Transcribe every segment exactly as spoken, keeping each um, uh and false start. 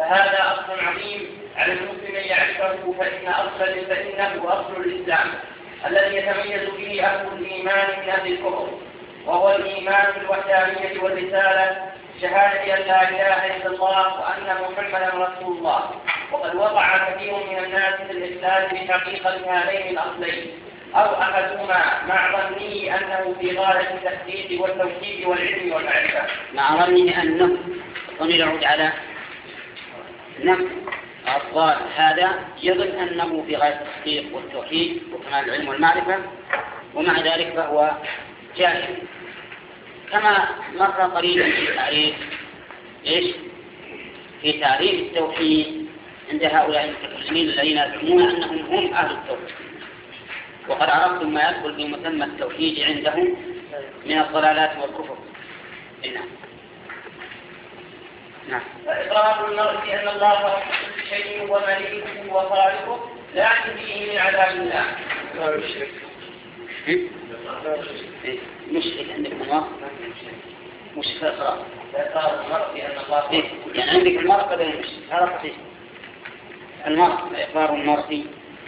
فهذا أصل عظيم على المسلم أن يعرفه، فإن أصل فإنه أصل الإسلام الذي يتميز به أهل الإيمان من أهل الكفر، وهو الإيمان بالوحدانية والرسالة، شهادة أن لا إله إلا الله وأن محمدا رسول الله. وقد وقع كثير من الناس في الإخلال بحقيقة هذين الأصلين أو أحدهما مع ظنه أنه في غاية التحقيق والتوحيد والعلم والمعرفة. مع ظنه أنه ضمير يعود على نفس الضال، هذا يظن أنه في غاية التحقيق والتوحيد وكمال العلم والمعرفة، ومع ذلك فهو جاهل. كما مر قريبا في تعريف إيش؟ في تعريف التوحيد عند هؤلاء المتكلمين الذين يزعمون أنهم هم أهل التوحيد، وقد عرفتم ما يدخل في مسمى التوحيد عندهم من الضلالات والكفر. نعم. نعم. فإقرار المرء بأن الله رب كل شيء ومليكه وخالقه لا ينجيه من عذاب الله. مشرك عندكم الله مشرك إقرار. فإقرار المرء بأن الله إيه؟ يعني عندك المرء بدل المشرك، هذا صحيح. المرء إقرار المرء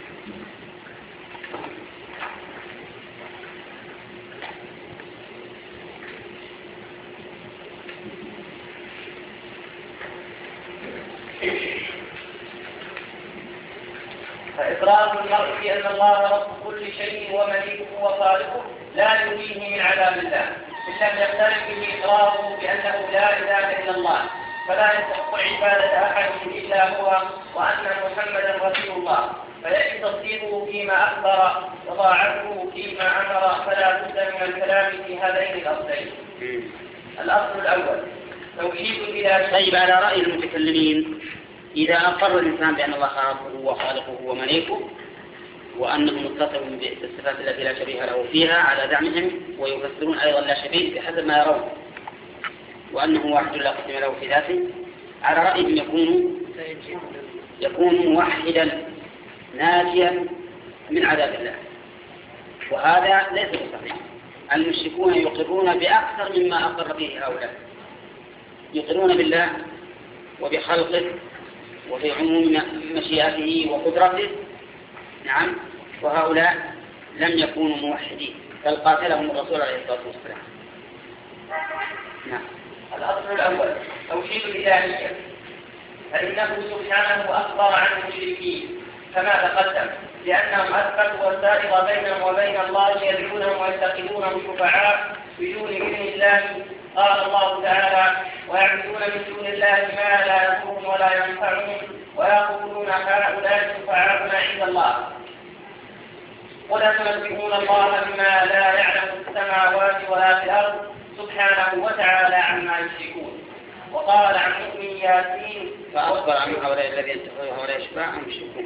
فإقرار المرء بأن الله رب كل شيء ومليكه وخالقه لا ينجيه من عذاب الله، إن لم يختلف به إقراره بأنه لا إله إلا الله، فلا يستحق عبادة أحد إلا هو وأن محمدا رسول الله، فيجب تصديقه فيما أخبر وطاعته فيما أمر، فلا بد من الكلام في هذين الأصلين. الأصل الأول توحيد الإلهية. طيب، على رأي المتكلمين إذا أقر الإنسان بأن الله خالقه وخالقه ومليكه وأنه متصف بالصفات التي لا شبيه له فيها على زعمهم، ويفسرون أيضا لا شبيه بحسب ما يرون، وأنه واحد لا قسم له في ذاته، على رأيهم يكون يكون موحدا ناجيا من عذاب الله، وهذا ليس بصحيح. المشركون يقرون بأكثر مما أقر به هؤلاء، يقرون بالله وبخلقه وفي عموم مشيئته وقدرته. نعم. وهؤلاء لم يكونوا موحدين، بل قاتلهم الرسول عليه الصلاة والسلام. نعم. الأصل الأول توحيد الإلهية، فإنه سبحانه أخبر عن المشركين كما تقدم لأنهم أثبتوا وسائط بينهم وبين الله، يدعونهم ويتخذونهم شفعاء بدون إذن الله. قال الله تعالى: ويعبدون من دون الله ما لا يضرهم ولا ينفعهم ويقولون هؤلاء شفعاؤنا عند الله، ولا تنبئون الله بما لا يعلم في السماوات ولا في الأرض سبحانه وتعالى عما يشركون. وقال عن مؤمن ياسين: فأخبر عن هؤلاء الذين اتخذوا هؤلاء شفعاء يشركون.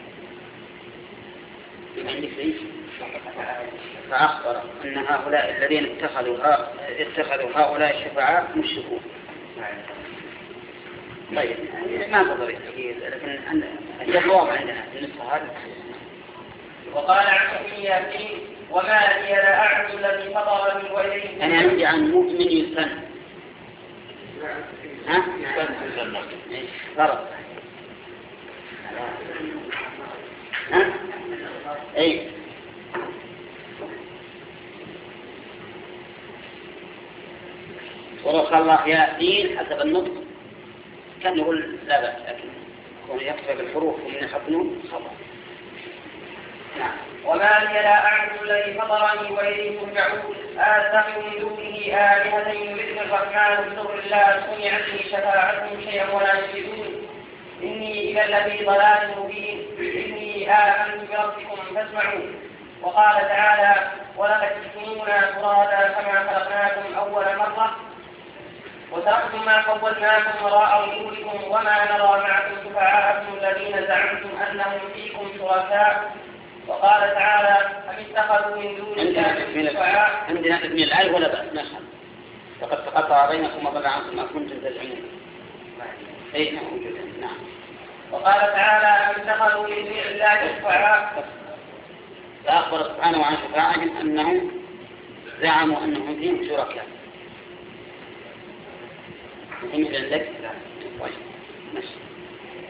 عندك ليش؟ فأخبر أن هؤلاء الذين اتخذوا اتخذوا هؤلاء الشفعاء مشركون. طيب، ما تضر التأكيد، لكن الجواب عندنا النسخة هذه. وقال عن مؤمن ياسين: وما لي لا أعبد الذي فطرني وإليه. أنا عندي عن مؤمن يسن. ها؟ غلط. ها؟ أي. ولو قال الله ياسين حسب النطق كان يقول لا بأس، لكن كون يكتب بالحروف ومن يحطنون خطأ. نعم. وما لي لا أعبد الذي فطرني وإليه ترجعون، آتخذ من دونه آلهة يردن الرحمن بضر لا سمعت به شفاعتهم شيئا ولا يشركون، إني إلى الذي ضلال مبين، إني آمنت بربكم فاسمعون. وقال تعالى: ولقد جئتمونا فرادا كما خلقناكم أول مرة وتركتم ما خولناكم وراء ظهوركم وما نرى معكم شفعاءكم الذين زعمتم أنهم فيكم شركاء. وقال تعالى: أم اتخذوا من دون الله شفعاء. عندنا ابن الآية ولا بأس نشهد فقد تقطع بينكم وضل عنكم ما كنتم تزعمون. أي نعم. وقال تعالى: أم اتخذوا من دون الله شفعاء. فأخبر سبحانه عن شفاعهم أنهم زعموا أنهم فيهم شركاء. فهمت عندك؟ طيب ماشي.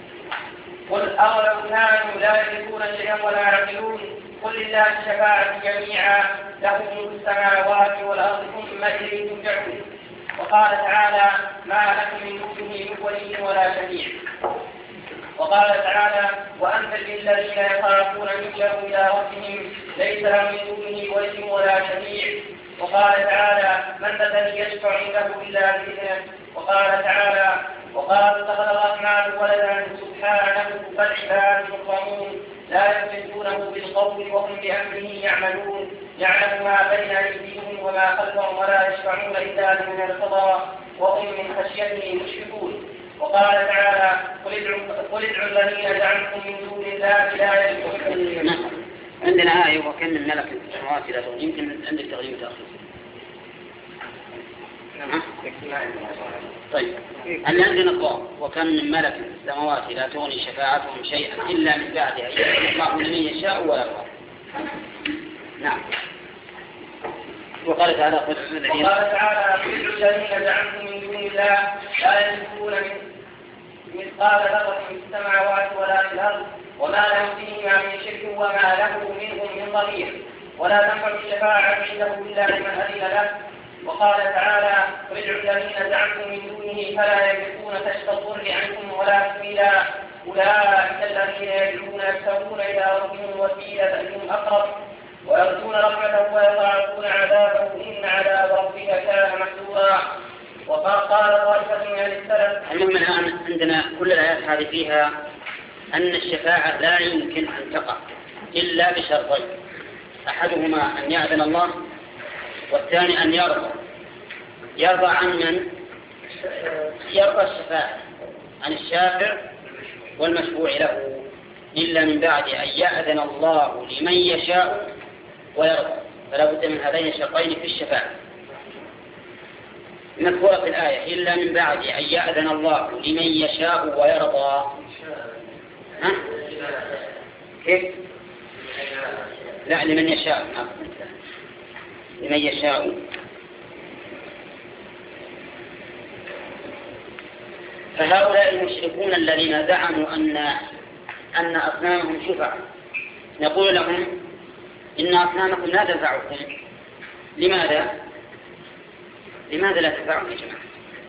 قل أولو كانوا لا يملكون شيئا ولا يعقلون قل لله الشفاعة جميعا له ملك السماوات والأرض ثم إليه ترجعون. وقال تعالى ما لكم من دونه من ولي ولا شفيع. وقال تعالى وأنزل للذين يخافون نشروا إلى ربهم ليس لهم من دونه ولي ولا شفيع. وقال تعالى من الذي يشفع عنده إلا بإذنه. وقال تعالى وقال اتخذ الرحمن ولدا سبحانه بل عباد مكرمون لا يملكونه بالقول وهم بأمره يعملون يعلم ما بين أيديهم وما خلفهم ولا يشفعون إلا لمن ارتضى وهم من خشيته مشفقون. وقال تعالى قل ادعوا الذين زعمتم من دون الله لا يملكون. عندنا آية وكم من ملك في السماوات لا تغني يمكن عندك تغني تأخير. طيب أن عندنا القول وكم من ملك في السماوات لا تغني شفاعتهم شيئا إلا من بعد أن يأذن الله لمن يشاء ولا يرضى. نعم. وقال تعالى قل وقال تعالى قل الذين زعمتم من دون الله لا يملكون مثقال ذرة في السماوات ولا في الأرض وما لهم فيهما من شرك وما له منهم من ضمير ولا تنفع الشفاعة عنده إلا لمن أذن له. وقال تعالى قل ادعوا الذين زعمتم من دونه فلا يملكون كشف الضر عنكم ولا سبيلا أولئك الذين يدعون يبتغون إلى ربهم الوسيلة أيهم أقرب ويرجون رحمته ويخافون عذابه إن عذاب ربك كان محذورا. وقال طائفة من السلف. المهم الآن عندنا كل الآيات هذه فيها أن الشفاعة لا يمكن أن تقع إلا بشرطين أحدهما أن يأذن الله والثاني أن يرضى. يرضى عن من؟ يرضى الشفاعة عن الشافع والمشفوع له إلا من بعد أن يأذن الله لمن يشاء ويرضى. فلا بد من هذين الشرطين في الشفاعة مذكورة في الآية إلا من بعد أن يأذن الله لمن يشاء ويرضى. ها؟ كيف؟ لا لمن يشاء لمن يشاء. فهؤلاء المشركون الذين زعموا أن أن أصنامهم شفعاء نقول لهم إن أصنامكم لا تنفعكم. لماذا؟ لماذا لا تنفعكم يا جماعة؟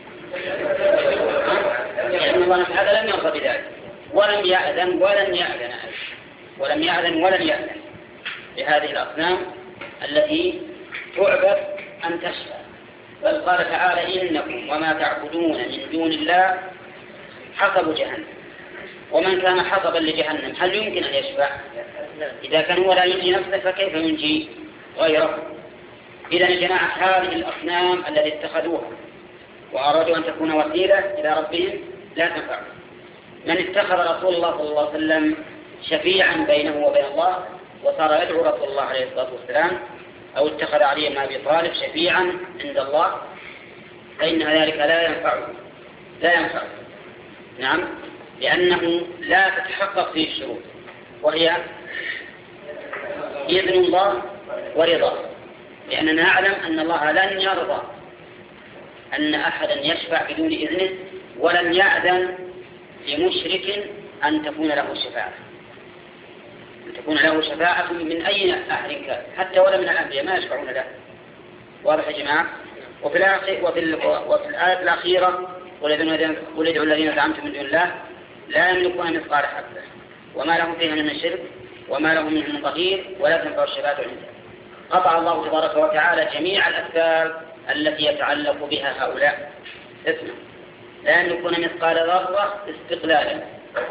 لأن الله تعالى لم يرضى بذلك ولم يأذن ولن يأذن ولم يأذن ولن يأذن لهذه الأصنام التي تعبد أن تشفع. بل قال تعالى إنكم وما تعبدون من دون الله حطب جهنم ومن كان حطبا لجهنم هل يمكن أن يشفع؟ إذا كان هو لا ينجي نفسه فكيف ينجي غيره؟ إذا يا جماعة هذه الأصنام التي اتخذوها وأرادوا أن تكون وسيلة إلى ربهم لا تنفع. من اتخذ رسول الله صلى الله عليه وسلم شفيعا بينه وبين الله وصار يدعو رسول الله عليه الصلاة والسلام أو اتخذ علي بن أبي طالب شفيعا عند الله فإن ذلك لا ينفعه لا ينفعه نعم لأنه لا تتحقق فيه الشروط وهي إذن الله ورضاه. لأننا نعلم أن الله لن يرضى أن أحدا يشفع بدون إذنه ولن يأذن لمشرك أن تكون له شفاعة أن تكون له شفاعة من أي أحد كان حتى ولا من الأنبياء ما يشفعون له. واضح يا جماعة؟ وفي الآخر وفي, وفي الآية الأخيرة قل ادعوا الذين زعمتم من دون الله لا يملكون مثقال حبة وما لهم فيها من شرك وما لهم منه من ظهير ولا تنفع الشفاعة عنده. قطع الله تبارك وتعالى جميع الأسباب التي يتعلق بها هؤلاء. اسمع لا يملكون مثقال ذرة استقلالا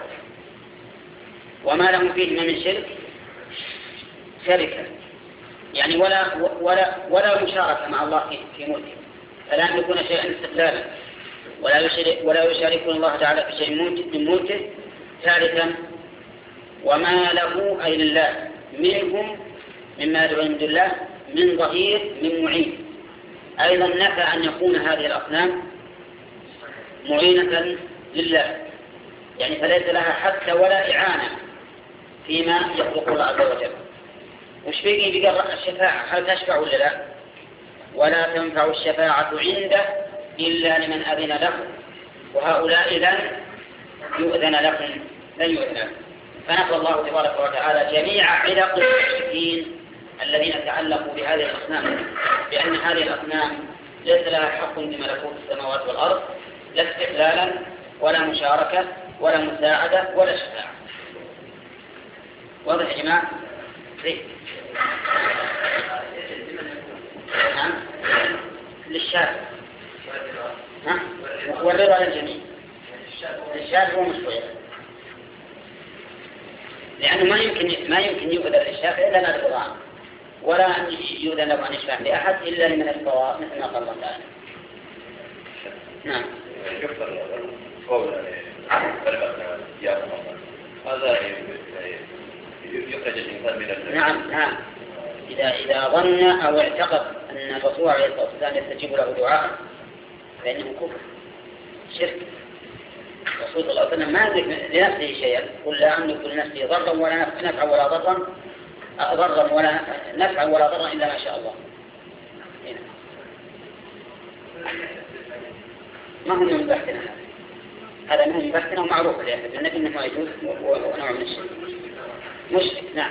وما لهم فيه من شرك شركة يعني ولا ولا ولا مشاركة مع الله في ملكه فلا يملكون شيئا استقلالا ولا يشارك ولا يشاركون الله تعالى في شيء من ملكه. ثالثا وما له أي لله منهم مما يدعو من دون الله من ظهير من معين. أيضا نفى أن يكون هذه الأصنام معينة لله يعني فليس لها حتى ولا إعانة فيما يخلق الله عز وجل. وش فيه بقرأ الشفاعة هل تشفع ولا لا؟ ولا تنفع الشفاعة عنده إلا لمن أذن له وهؤلاء لن يؤذن لهم لن يؤذن. فنفى الله تبارك وتعالى جميع علق المشركين الذين تعلقوا بهذه الأصنام، بأن هذه الأصنام ليس لها حق بملكوت السماوات والأرض، لا استقلالا ولا مشاركة ولا مساعدة ولا شفاعة. واضح يا جماعة؟ زين. نعم. للشافع. ها؟ والرضا للجميع. للشافع هو مشروع. لأنه ما يمكن ما يمكن يؤذن للشافع إلا ما بالرضا، ولا أن يؤذن له أن يشفع لأحد إلا لمن الفواء مثل ما قال الله تعالى. نعم. هذا يخرج الإنسان من نعم نعم. إذا إذا ظن أو اعتقد أن الرسول عليه الصلاة والسلام يستجيب له دعاء فإنه كفر شرك. الرسول صلى الله عليه وسلم ما يملك لنفسه شيئا، قل لا أملك لنفسي ضرا ولا نفعا ولا ضرا ضرا ولا نفعا ولا ضرا إلا ما شاء الله. هنا. ما هو من بحثنا هذا؟ هذا من بحثنا ومعروف لأحد النبي أنه ما يجوز ونوع من الشرك. مشرك. نعم.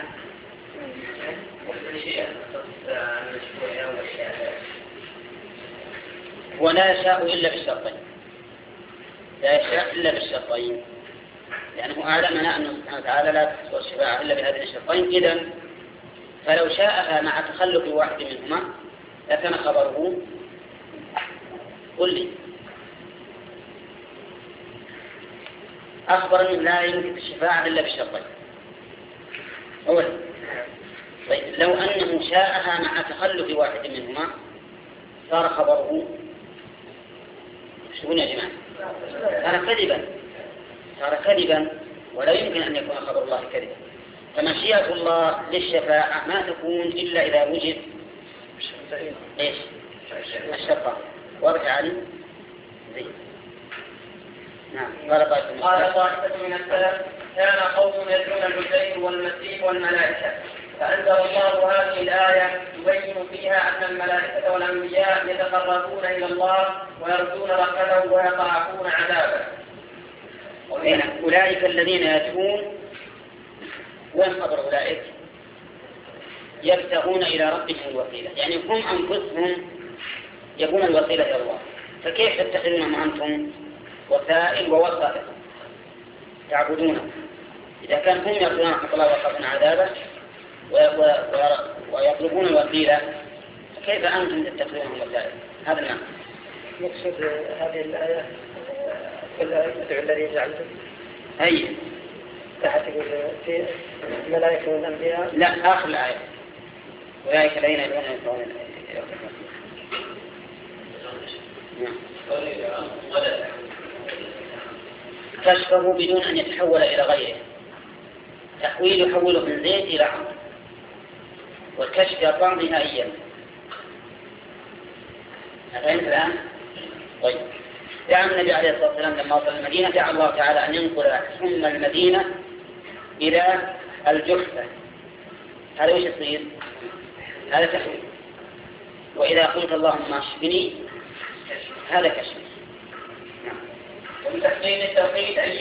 ولا يشاء إلا بالشرطين. لا يشاء إلا بالشرطين، لأنه أعلمنا أنه سبحانه وتعالى لا تحصل الشفاعة إلا بهذين الشرطين. إذن فلو شاءها مع تخلف واحد منهما لكان خبره. قل لي. أخبر أنه لا يمكن الشفاعة إلا بالشرطين. أولا طيب لو أنه شاءها مع تخلف واحد منهما صار خبره شو يا جماعة؟ صار كذبا صار كذبا ولا يمكن أن يكون خبر الله كذبا. فمشيئة الله للشفاعة ما تكون إلا إذا وجد إيش؟ الشفاعة. واضح علي؟ زي نعم. قال طائفة من السلف كان قوم يدعون العزير والمسيح والملائكة، فأنزل الله هذه الآية يبين فيها أن الملائكة والأنبياء يتقربون إلى الله ويرجون رحمته ويخافون عذابه. أولئك الذين يدعون وين خبر أولئك؟ يبتغون إلى ربهم الوسيلة، يعني هم أنفسهم يبون الوسيلة إلى الله. فكيف تتخذونهم أنتم وسائل ووسائل تعبدونه؟ إذا كان هم يرجون رحمة الله ويخافون عذابه ويطلبون الوسيلة، كيف أنتم تتخذونهم وسائل؟ هذا المعنى. يقصد هذه الآية ادعوا الذي جعلتم. أي تحت في الملائكة والأنبياء. لا آخر الآية أولئك الذين يدعون يدعون إلى ربهم. كشفه بدون أن يتحول إلى غيره. تحويل يحوله من زيت إلى عمر، والكشف يطلع نهائيا. أفهمت الآن؟ طيب دعا النبي عليه الصلاة والسلام لما وصل المدينة دعا الله تعالى أن ينقل حمى المدينة إلى الجحفة. هذا وش يصير؟ هذا تحويل. وإذا قلت اللهم اشفني هذا كشف. وبتحقيق التوحيد